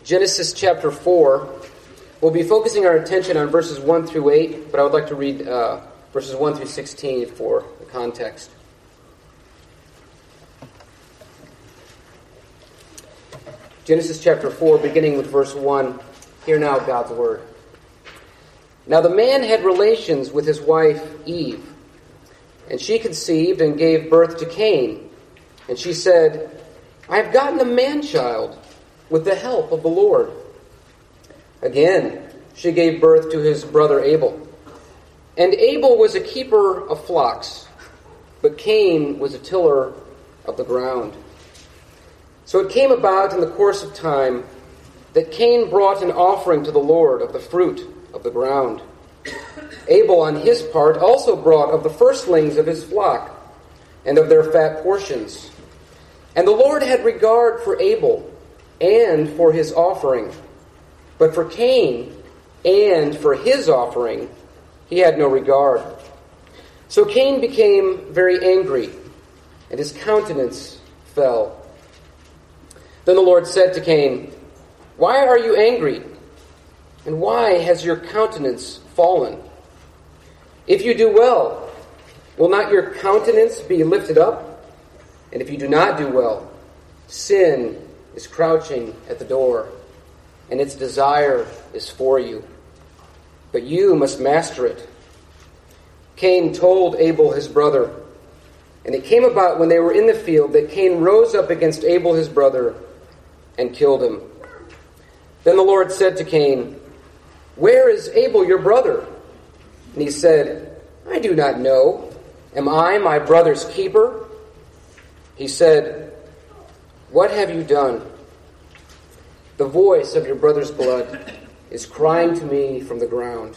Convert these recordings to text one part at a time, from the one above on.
Genesis chapter 4. We'll be focusing our attention on verses 1 through 8, but I would like to read verses 1 through 16 for the context. Genesis chapter 4, beginning with verse 1. Hear now God's word. Now the man had relations with his wife Eve, and she conceived and gave birth to Cain. And she said, I have gotten a man-child with the help of the Lord. Again, she gave birth to his brother Abel. And Abel was a keeper of flocks, but Cain was a tiller of the ground. So it came about in the course of time that Cain brought an offering to the Lord of the fruit of the ground. Abel, on his part, also brought of the firstlings of his flock and of their fat portions. And the Lord had regard for Abel and for his offering, but for Cain and for his offering he had no regard. So Cain became very angry, and his countenance fell. Then the Lord said to Cain, Why are you angry? And why has your countenance fallen? If you do well, will not your countenance be lifted up? And if you do not do well, sin is crouching at the door, and its desire is for you. But you must master it. Cain told Abel his brother, and it came about when they were in the field that Cain rose up against Abel his brother and killed him. Then the Lord said to Cain, Where is Abel your brother? And he said, I do not know. Am I my brother's keeper? He said, What have you done? The voice of your brother's blood is crying to me from the ground.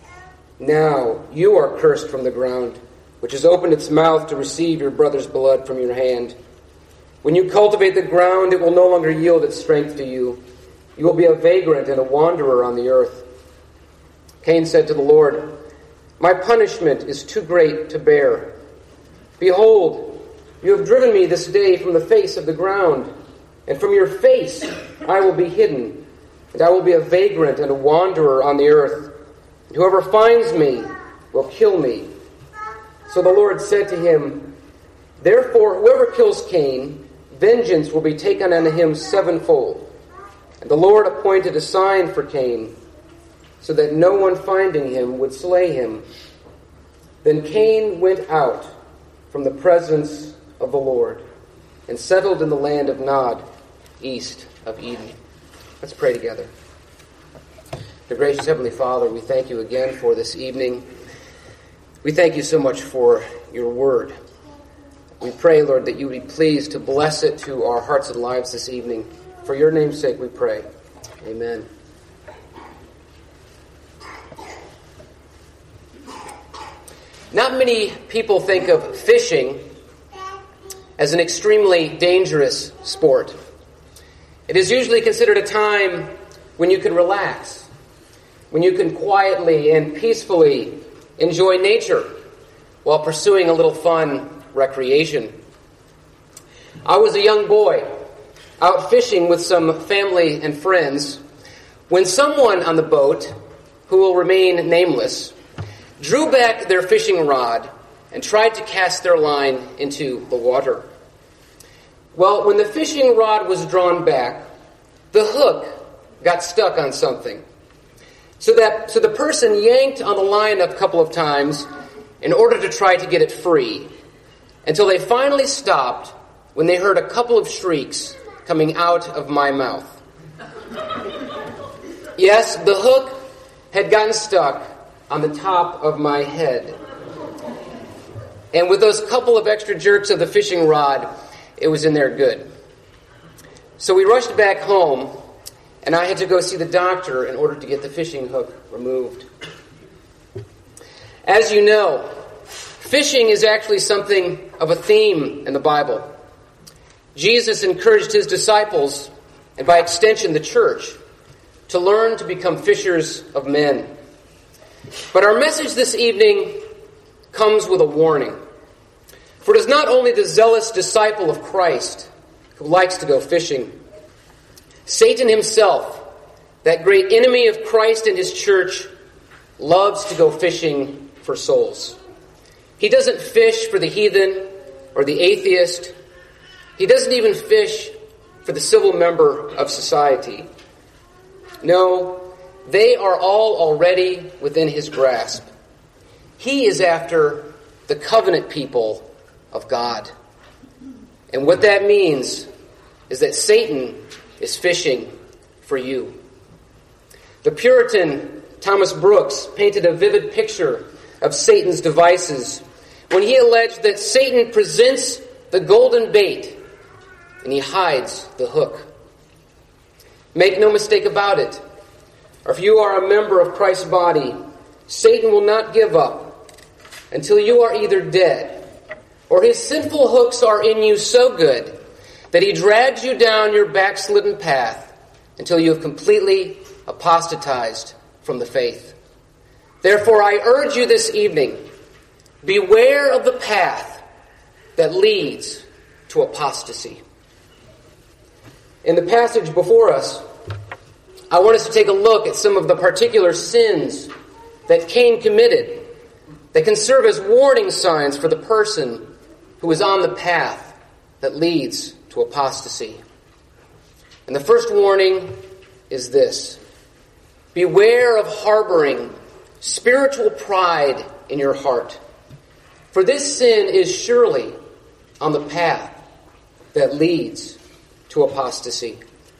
Now you are cursed from the ground, which has opened its mouth to receive your brother's blood from your hand. When you cultivate the ground, it will no longer yield its strength to you. You will be a vagrant and a wanderer on the earth. Cain said to the Lord, My punishment is too great to bear. Behold, you have driven me this day from the face of the ground, and from your face I will be hidden, and I will be a vagrant and a wanderer on the earth. And whoever finds me will kill me. So the Lord said to him, Therefore whoever kills Cain, vengeance will be taken on him sevenfold. And the Lord appointed a sign for Cain, so that no one finding him would slay him. Then Cain went out from the presence of the Lord and settled in the land of Nod, east of Eden. Let's pray together. Dear gracious Heavenly Father, we thank you again for this evening. We thank you so much for your word. We pray, Lord, that you would be pleased to bless it to our hearts and lives this evening. For your name's sake we pray. Amen. Not many people think of fishing as an extremely dangerous sport. It is usually considered a time when you can relax, when you can quietly and peacefully enjoy nature while pursuing a little fun recreation. I was a young boy out fishing with some family and friends when someone on the boat, who will remain nameless, drew back their fishing rod and tried to cast their line into the water. Well, when the fishing rod was drawn back, the hook got stuck on something. So the person yanked on the line a couple of times in order to try to get it free, until they finally stopped when they heard a couple of shrieks coming out of my mouth. Yes, the hook had gotten stuck on the top of my head. And with those couple of extra jerks of the fishing rod, it was in there good. So we rushed back home, and I had to go see the doctor in order to get the fishing hook removed. As you know, fishing is actually something of a theme in the Bible. Jesus encouraged his disciples, and by extension the church, to learn to become fishers of men. But our message this evening comes with a warning. For it is not only the zealous disciple of Christ who likes to go fishing. Satan himself, that great enemy of Christ and his church, loves to go fishing for souls. He doesn't fish for the heathen or the atheist. He doesn't even fish for the civil member of society. No, they are all already within his grasp. He is after the covenant people of God. And what that means is that Satan is fishing for you. The Puritan Thomas Brooks painted a vivid picture of Satan's devices when he alleged that Satan presents the golden bait and he hides the hook. Make no mistake about it. Or if you are a member of Christ's body, Satan will not give up until you are either dead or his sinful hooks are in you so good that he drags you down your backslidden path until you have completely apostatized from the faith. Therefore, I urge you this evening, beware of the path that leads to apostasy. In the passage before us, I want us to take a look at some of the particular sins that Cain committed that can serve as warning signs for the person who is on the path that leads to apostasy. And the first warning is this: beware of harboring spiritual pride in your heart, for this sin is surely on the path that leads to apostasy.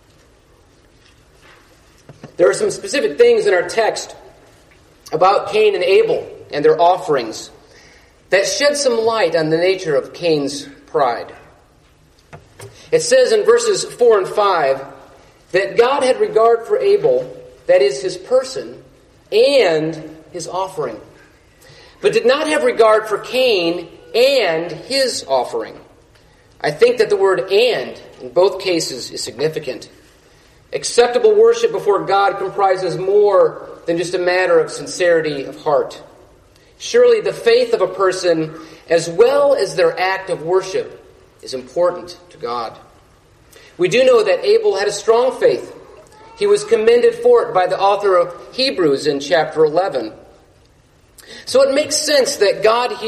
There are some specific things in our text about Cain and Abel and their offerings that shed some light on the nature of Cain's pride. It says in verses 4 and 5 that God had regard for Abel, that is his person, and his offering, but did not have regard for Cain and his offering. I think that the word "and" in both cases is significant. Acceptable worship before God comprises more than just a matter of sincerity of heart. Surely the faith of a person, as well as their act of worship, is important to God. We do know that Abel had a strong faith. He was commended for it by the author of Hebrews in chapter 11. So it makes sense that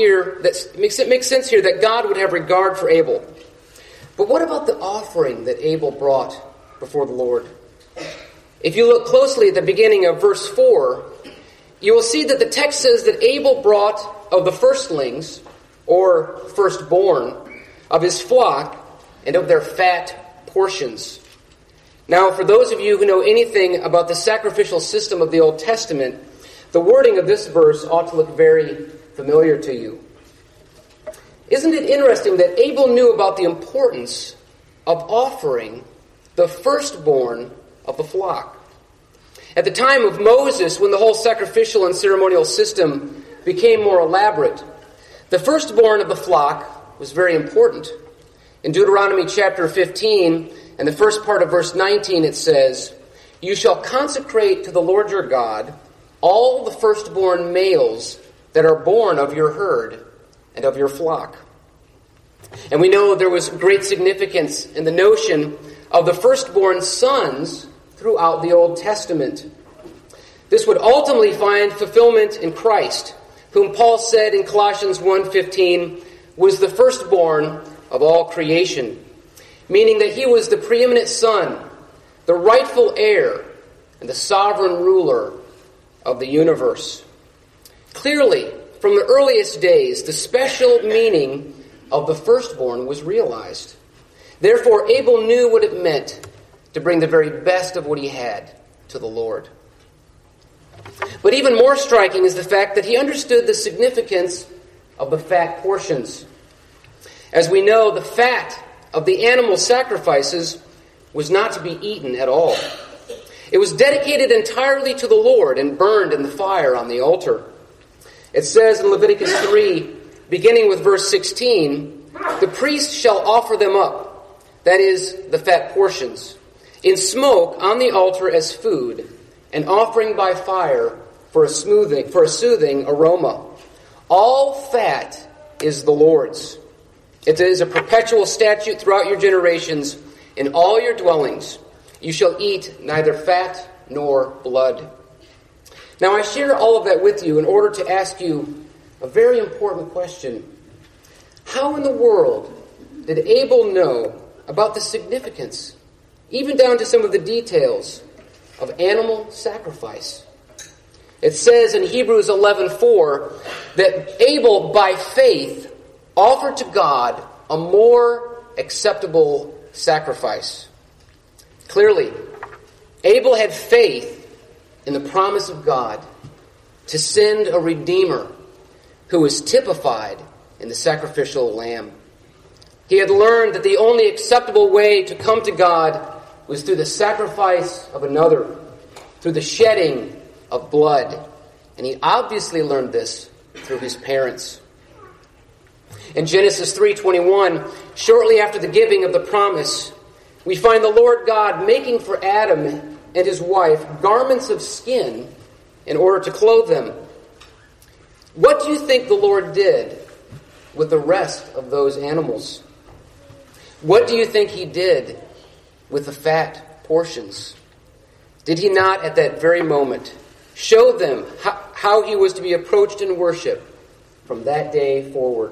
God would have regard for Abel. But what about the offering that Abel brought before the Lord? If you look closely at the beginning of verse 4, you will see that the text says that Abel brought of the firstlings, or firstborn, of his flock and of their fat portions. Now, for those of you who know anything about the sacrificial system of the Old Testament, the wording of this verse ought to look very familiar to you. Isn't it interesting that Abel knew about the importance of offering the firstborn of the flock? At the time of Moses, when the whole sacrificial and ceremonial system became more elaborate, the firstborn of the flock was very important. In Deuteronomy chapter 15, and the first part of verse 19, it says, "You shall consecrate to the Lord your God all the firstborn males that are born of your herd and of your flock." And we know there was great significance in the notion of the firstborn sons throughout the Old Testament. This would ultimately find fulfillment in Christ, whom Paul said in Colossians 1:15 was the firstborn of all creation, meaning that he was the preeminent son, the rightful heir, and the sovereign ruler of the universe. Clearly, from the earliest days, the special meaning of the firstborn was realized. Therefore, Abel knew what it meant to bring the very best of what he had to the Lord. But even more striking is the fact that he understood the significance of the fat portions. As we know, the fat of the animal sacrifices was not to be eaten at all. It was dedicated entirely to the Lord and burned in the fire on the altar. It says in Leviticus 3, beginning with verse 16, "The priest shall offer them up," that is, the fat portions, "in smoke on the altar as food, an offering by fire for a soothing aroma. All fat is the Lord's. It is a perpetual statute throughout your generations in all your dwellings. You shall eat neither fat nor blood. Now I share all of that with you in order to ask you a very important question. How in the world did Abel know about the significance, even down to some of the details, of animal sacrifice? It says in Hebrews 11:4 that Abel, by faith, offered to God a more acceptable sacrifice. Clearly, Abel had faith in the promise of God to send a Redeemer who is typified in the sacrificial lamb. He had learned that the only acceptable way to come to God was through the sacrifice of another, through the shedding of blood. And he obviously learned this through his parents. In Genesis 3:21, shortly after the giving of the promise, we find the Lord God making for Adam and his wife garments of skin in order to clothe them. What do you think the Lord did with the rest of those animals? What do you think he did with the fat portions? Did he not at that very moment show them how he was to be approached in worship from that day forward?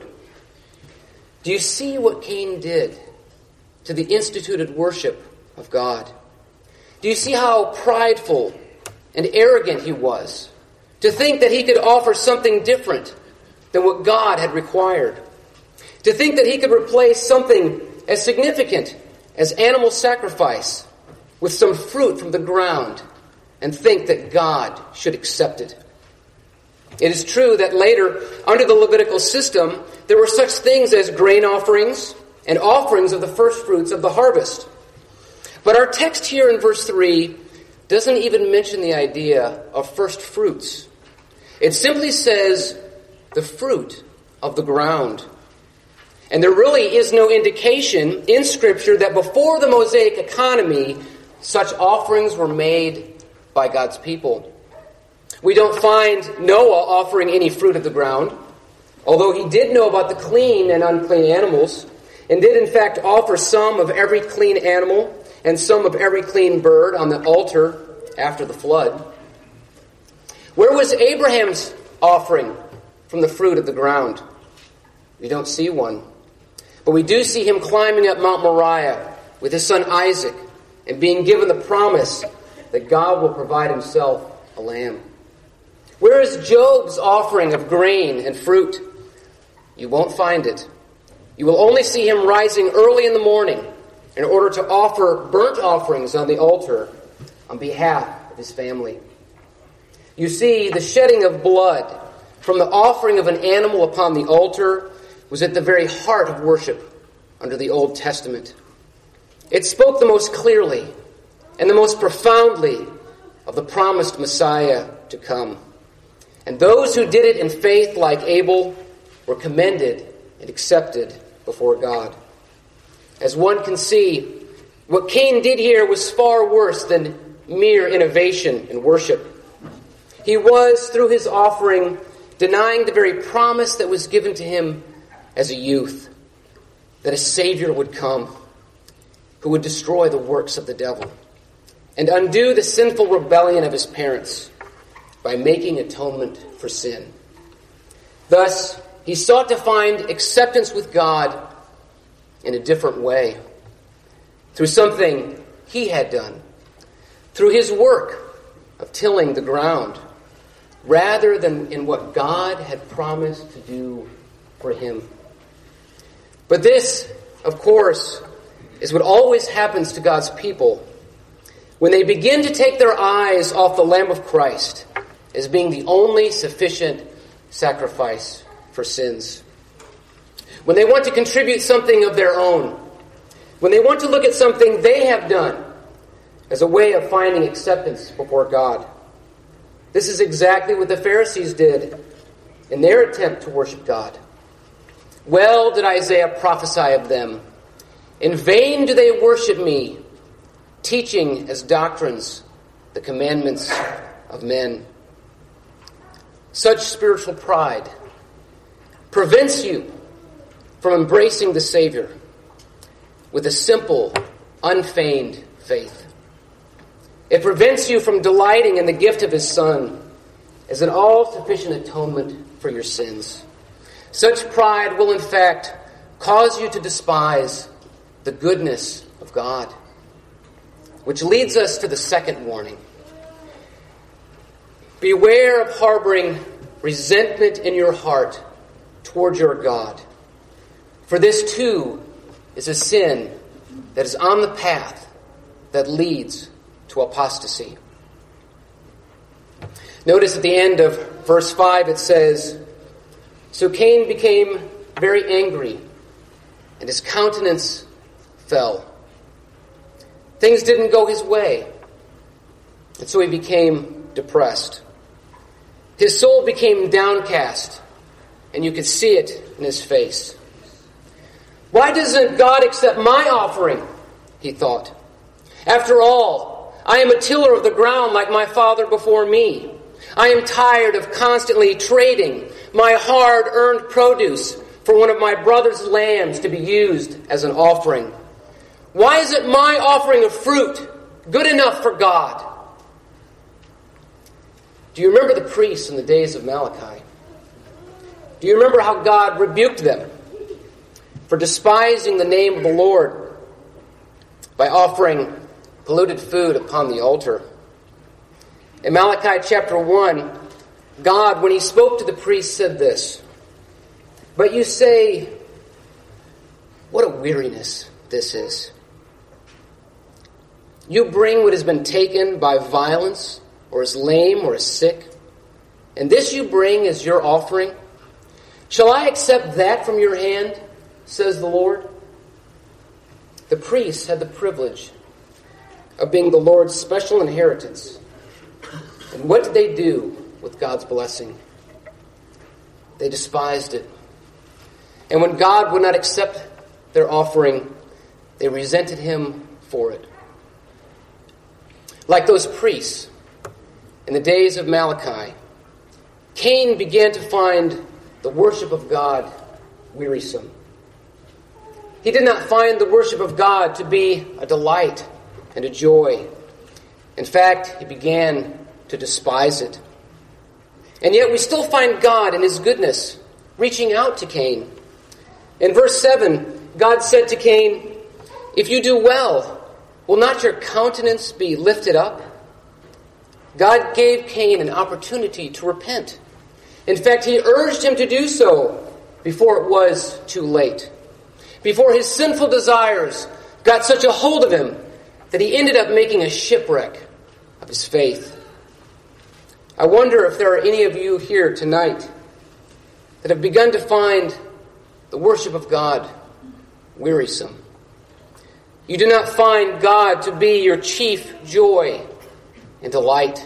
Do you see what Cain did to the instituted worship of God? Do you see how prideful and arrogant he was to think that he could offer something different than what God had required? To think that he could replace something as significant as animal sacrifice with some fruit from the ground and think that God should accept it. It is true that later, under the Levitical system, there were such things as grain offerings and offerings of the first fruits of the harvest. But our text here in verse 3 doesn't even mention the idea of first fruits. It simply says the fruit of the ground. And there really is no indication in Scripture that before the Mosaic economy, such offerings were made by God's people. We don't find Noah offering any fruit of the ground, although he did know about the clean and unclean animals, and did in fact offer some of every clean animal and some of every clean bird on the altar after the flood. Where was Abraham's offering from the fruit of the ground? We don't see one. But we do see him climbing up Mount Moriah with his son Isaac and being given the promise that God will provide himself a lamb. Where is Job's offering of grain and fruit? You won't find it. You will only see him rising early in the morning in order to offer burnt offerings on the altar on behalf of his family. You see, the shedding of blood from the offering of an animal upon the altar was at the very heart of worship under the Old Testament. It spoke the most clearly and the most profoundly of the promised Messiah to come. And those who did it in faith like Abel were commended and accepted before God. As one can see, what Cain did here was far worse than mere innovation in worship. He was, through his offering, denying the very promise that was given to him as a youth, that a Savior would come who would destroy the works of the devil and undo the sinful rebellion of his parents by making atonement for sin. Thus, he sought to find acceptance with God in a different way, through something he had done, through his work of tilling the ground, rather than in what God had promised to do for him. But this, of course, is what always happens to God's people when they begin to take their eyes off the Lamb of Christ as being the only sufficient sacrifice for sins. When they want to contribute something of their own, when they want to look at something they have done as a way of finding acceptance before God. This is exactly what the Pharisees did in their attempt to worship God. Well did Isaiah prophesy of them. In vain do they worship me, teaching as doctrines the commandments of men. Such spiritual pride prevents you from embracing the Savior with a simple, unfeigned faith. It prevents you from delighting in the gift of his Son as an all-sufficient atonement for your sins. Such pride will, in fact, cause you to despise the goodness of God. Which leads us to the second warning. Beware of harboring resentment in your heart toward your God. For this too is a sin that is on the path that leads to apostasy. Notice at the end of verse 5 it says, "So Cain became very angry, and his countenance fell." Things didn't go his way, and so he became depressed. His soul became downcast, and you could see it in his face. "Why doesn't God accept my offering?" he thought. "After all, I am a tiller of the ground like my father before me. I am tired of constantly trading my hard-earned produce for one of my brother's lambs to be used as an offering. Why isn't my offering of fruit good enough for God?" Do you remember the priests in the days of Malachi? Do you remember how God rebuked them for despising the name of the Lord by offering polluted food upon the altar? In Malachi chapter 1, God, when he spoke to the priests, said this, "But you say, what a weariness this is. You bring what has been taken by violence, or is lame, or is sick, and this you bring as your offering. Shall I accept that from your hand, says the Lord?" The priests had the privilege of being the Lord's special inheritance. And what did they do with God's blessing? They despised it. And when God would not accept their offering, they resented him for it. Like those priests in the days of Malachi, Cain began to find the worship of God wearisome. He did not find the worship of God to be a delight and a joy. In fact, he began to despise it. And yet we still find God in his goodness reaching out to Cain. In verse 7, God said to Cain, "If you do well, will not your countenance be lifted up?" God gave Cain an opportunity to repent. In fact, he urged him to do so before it was too late. Before his sinful desires got such a hold of him that he ended up making a shipwreck of his faith. I wonder if there are any of you here tonight that have begun to find the worship of God wearisome. You do not find God to be your chief joy and delight.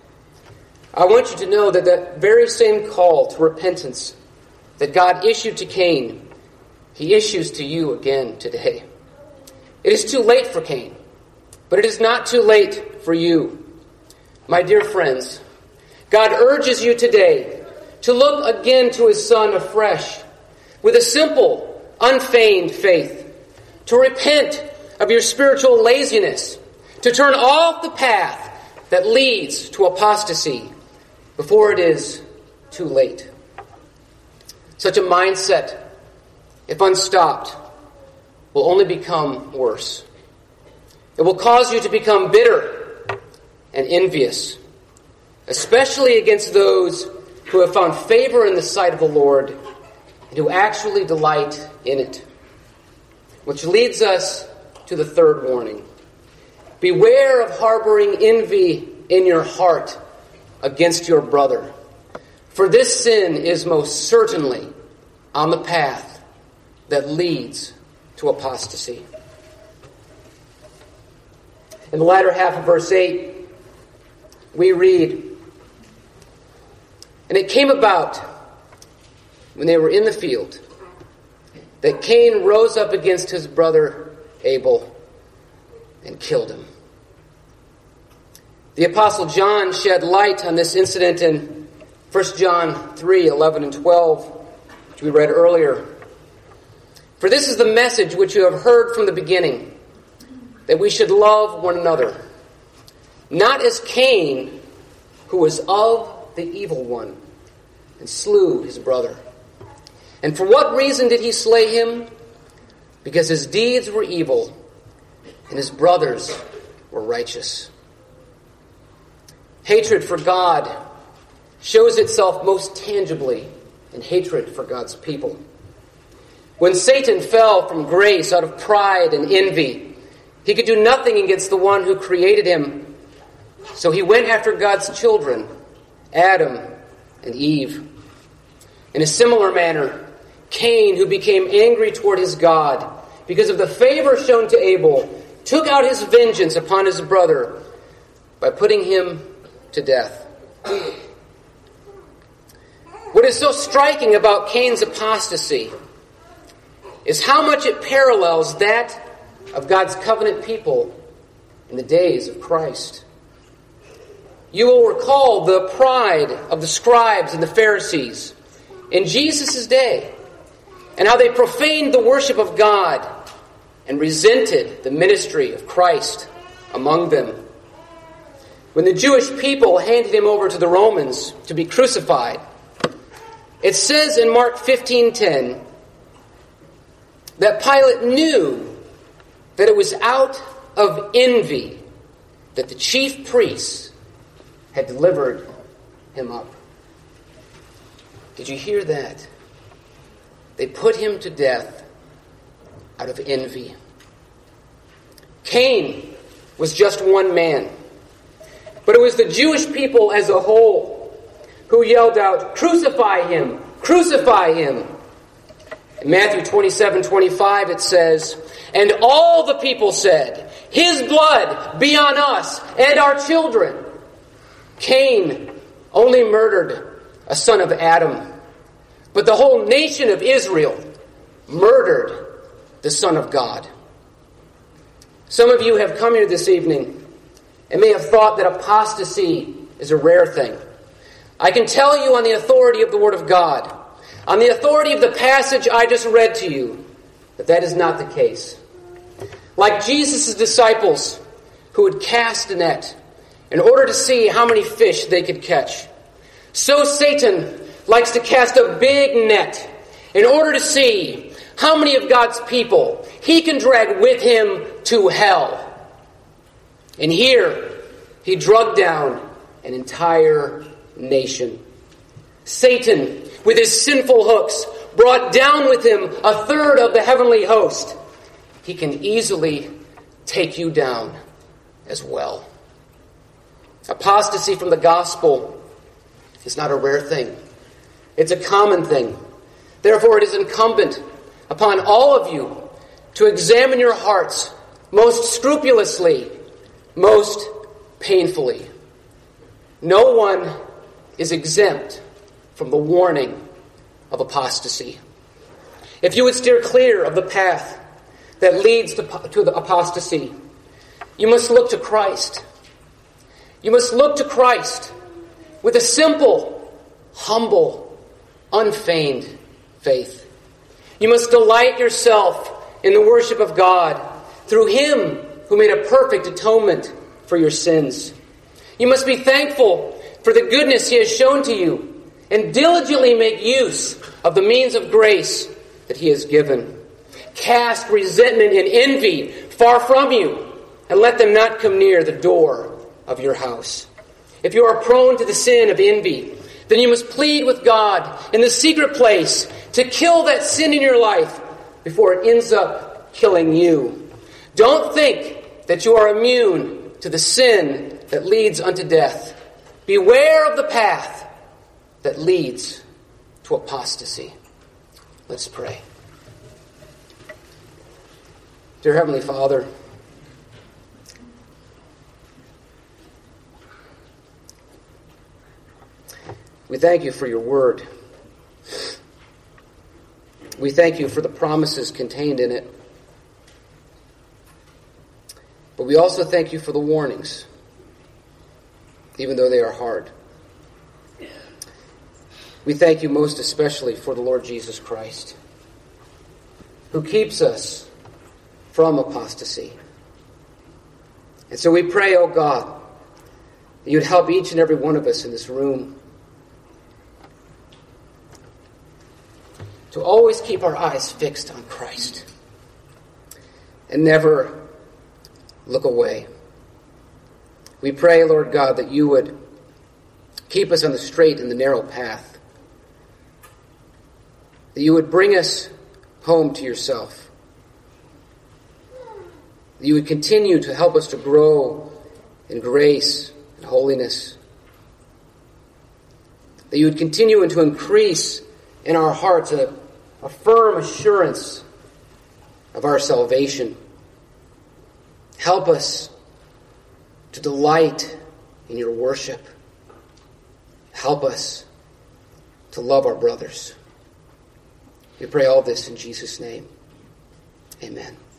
I want you to know that that very same call to repentance that God issued to Cain, he issues to you again today. It is too late for Cain, but it is not too late for you. My dear friends, God urges you today to look again to his Son afresh with a simple, unfeigned faith, to repent of your spiritual laziness, to turn off the path that leads to apostasy before it is too late. Such a mindset, if unstopped, will only become worse. It will cause you to become bitter and envious, especially against those who have found favor in the sight of the Lord and who actually delight in it. Which leads us to the third warning. Beware of harboring envy in your heart against your brother, for this sin is most certainly on the path that leads to apostasy. In the latter half of verse 8, we read, "And it came about, when they were in the field, that Cain rose up against his brother Abel and killed him." The Apostle John shed light on this incident in 1 John 3, 11 and 12, which we read earlier. "For this is the message which you have heard from the beginning, that we should love one another. not as Cain, who was of the evil one, and slew his brother. And for what reason did he slay him? Because his deeds were evil, and his brothers were righteous. Hatred for God shows itself most tangibly in hatred for God's people. When Satan fell from grace out of pride and envy, he could do nothing against the one who created him. So he went after God's children, Adam and Eve. In a similar manner, Cain, who became angry toward his God because of the favor shown to Abel, took out his vengeance upon his brother by putting him to death. What is so striking about Cain's apostasy is how much it parallels that of God's covenant people in the days of Christ. You will recall the pride of the scribes and the Pharisees in Jesus' day, and how they profaned the worship of God and resented the ministry of Christ among them. When the Jewish people handed him over to the Romans to be crucified, it says in Mark 15:10 that Pilate knew that it was out of envy that the chief priests had delivered him up. Did you hear that? They put him to death out of envy. Cain was just one man, but it was the Jewish people as a whole who yelled out, "Crucify him! Crucify him!" In Matthew 27:25 it says, "And all the people said, 'His blood be on us and our children.'" Cain only murdered a son of Adam, but the whole nation of Israel murdered the Son of God. Some of you have come here this evening and may have thought that apostasy is a rare thing. I can tell you on the authority of the Word of God, on the authority of the passage I just read to you, that is not the case. Like Jesus' disciples who would cast a net in order to see how many fish they could catch, so Satan likes to cast a big net in order to see how many of God's people he can drag with him to hell. And here, he drugged down an entire nation. Satan, with his sinful hooks, brought down with him a third of the heavenly host. He can easily take you down as well. Apostasy from the gospel is not a rare thing. It's a common thing. Therefore, it is incumbent upon all of you to examine your hearts most scrupulously, most painfully. No one is exempt from the warning of apostasy. If you would steer clear of the path that leads to the apostasy, you must look to Christ. You must look to Christ with a simple, humble, unfeigned faith. You must delight yourself in the worship of God through Him who made a perfect atonement for your sins. You must be thankful for the goodness He has shown to you and diligently make use of the means of grace that He has given. Cast resentment and envy far from you and let them not come near the door of your house. If you are prone to the sin of envy, then you must plead with God in the secret place to kill that sin in your life before it ends up killing you. Don't think that you are immune to the sin that leads unto death. Beware of the path that leads to apostasy. Let's pray. Dear Heavenly Father, we thank you for your word. We thank you for the promises contained in it. But we also thank you for the warnings, even though they are hard. We thank you most especially for the Lord Jesus Christ, who keeps us from apostasy. And so we pray, O God, that you would help each and every one of us in this room to always keep our eyes fixed on Christ and never look away. We pray, Lord God, that you would keep us on the straight and the narrow path, that you would bring us home to yourself, that you would continue to help us to grow in grace and holiness, that you would continue to increase in our hearts a firm assurance of our salvation. Help us to delight in your worship. Help us to love our brothers. We pray all this in Jesus' name. Amen.